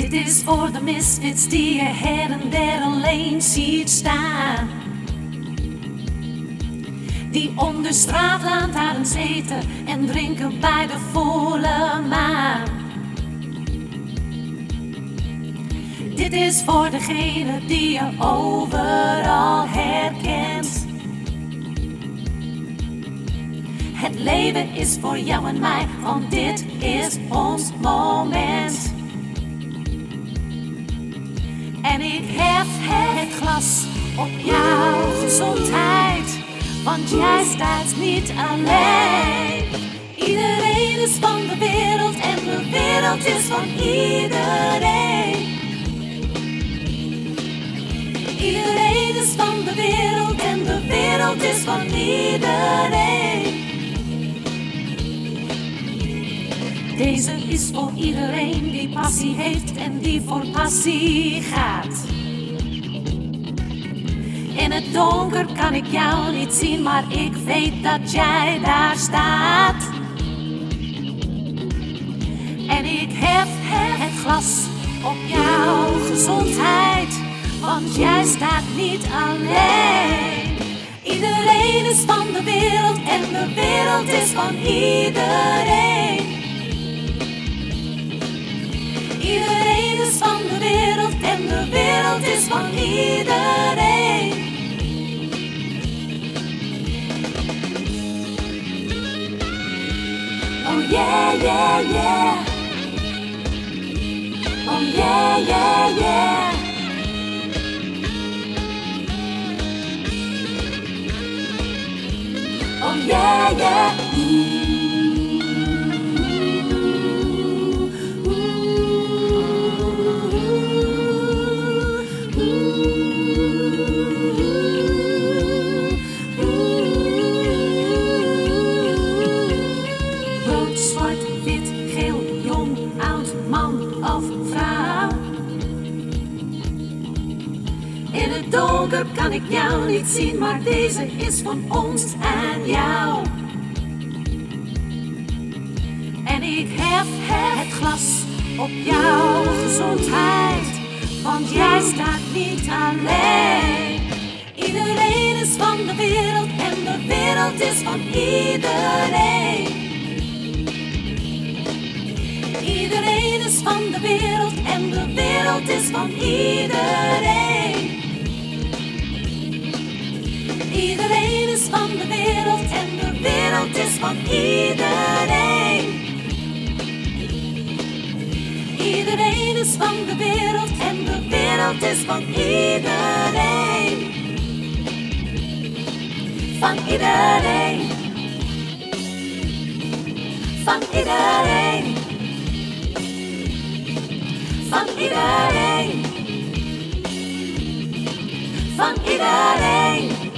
Dit is voor de misfits die je her en der alleen ziet staan. Die onder straatlantaarns eten en drinken bij de volle maan. Dit is voor degene die je overal herkent. Het leven is voor jou en mij, want dit is ons moment. En ik hef het glas op jouw gezondheid, want jij staat niet alleen. Iedereen is van de wereld en de wereld is van iedereen. Iedereen is van de wereld en de wereld is van iedereen. Deze is voor iedereen die passie heeft en die voor passie gaat. In het donker kan ik jou niet zien, maar ik weet dat jij daar staat. En ik hef het glas op jouw gezondheid, want jij staat niet alleen. Iedereen is van de wereld en de wereld is van iedereen. Iedereen is van de wereld en de wereld is van iedereen. Oh yeah, yeah, yeah. Oh yeah, yeah, yeah. Oh yeah, yeah. Rood, zwart, wit, geel, jong, oud, man of vrouw. In het donker kan ik jou niet zien, maar deze is van ons en jou. En ik hef het glas op jouw gezondheid, want jij staat niet alleen. Iedereen is van de wereld en de wereld is van iedereen. Iedereen is van de wereld en de wereld is van iedereen. Iedereen is van de wereld en de wereld is van iedereen. Iedereen is van de wereld en de wereld is van iedereen. Van iedereen. Van iedereen. Van iedereen. Van iedereen.